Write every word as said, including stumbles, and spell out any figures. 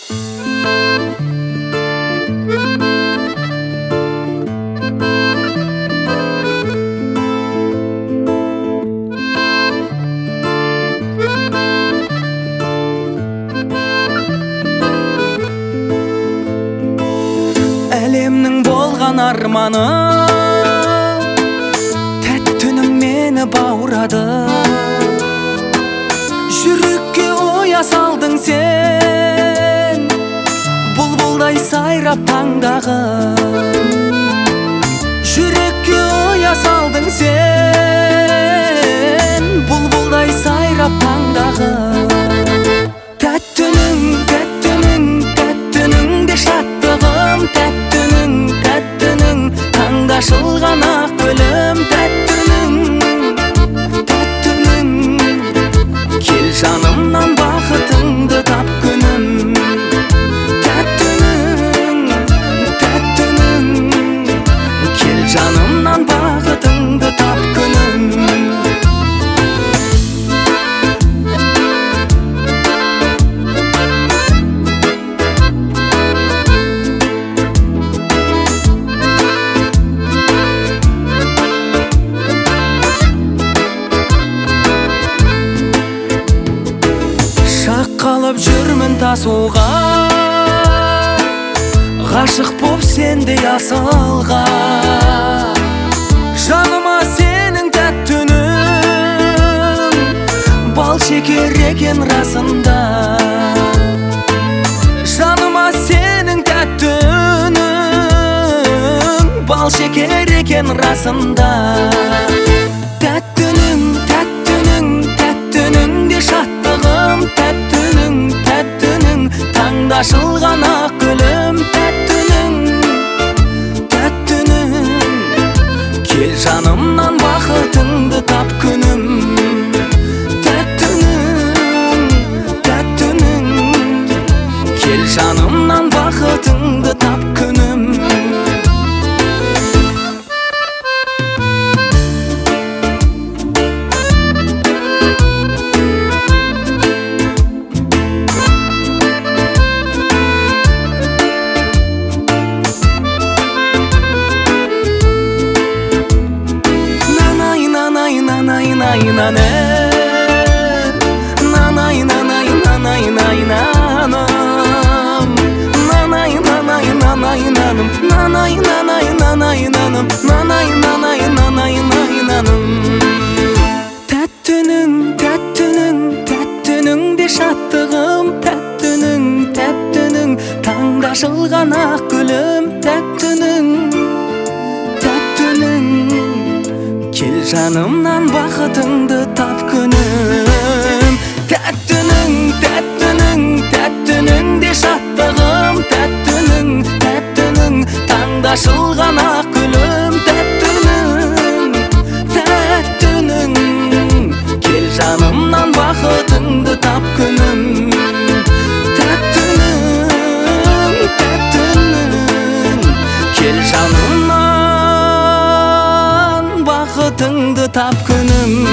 Әлемнің болған арманы тәттінің мені баурады. Жүрекке оя салдың сен, бұлбұлдай сайрап таңдағы. Жүрекке оя салдың сен, бұлбұлдай сайрап таңдағы. Тәттінің, тәттінің, тәттінің де шаттығым. Тәттінің, тәттінің, таңда ашылған ақ гүлім. Тәттінің, тәттінің, кел жанымнан бақытыңды тап күнім. Тәттінің, тәттінің, кел жанымнан бақытыңды тап күнім. Қалып жүрмін тасуға, ғашық боп сендей асылға. Жаныма сенің тәттінің, бал шекер екен расында. Жаныма сенің тәттінің, бал шекер екен расында. Тәттінің, тәттінің, тәттінің де шаттығым. Тәттінің, тәттінің, таңда ашылған ақ гүлім. Тәттінің, тәттінің, кел жанымнан бақытыңды тап күнім. Тәттінің, тәттінің, кел жанымнан бақытыңды тап күнім. Nanay nanay nanay nanay nanam. Nanay nanay nanay nanam. Nanay nanay nanay nanam. Nanay nanay nanay nanam. Tәттінің, tәттінің, tәттінің де шаттығым. Тәттінің, тәттінің, таңда ашылған ақ гүлім. Тәттінің, тәттінің, кел жанымнан бақытыңды тап күнім. Тәттінің, тәттінің, тәттінің де шаттығым. Тәттінің, тәттінің, таңда ашылған ақ гүлім. Тәттінің, тәттінің, кел жанымнан бақытыңды тап күнім. Тәттінің, тәттінің, кел жанымнан бақытыңды тап күнім.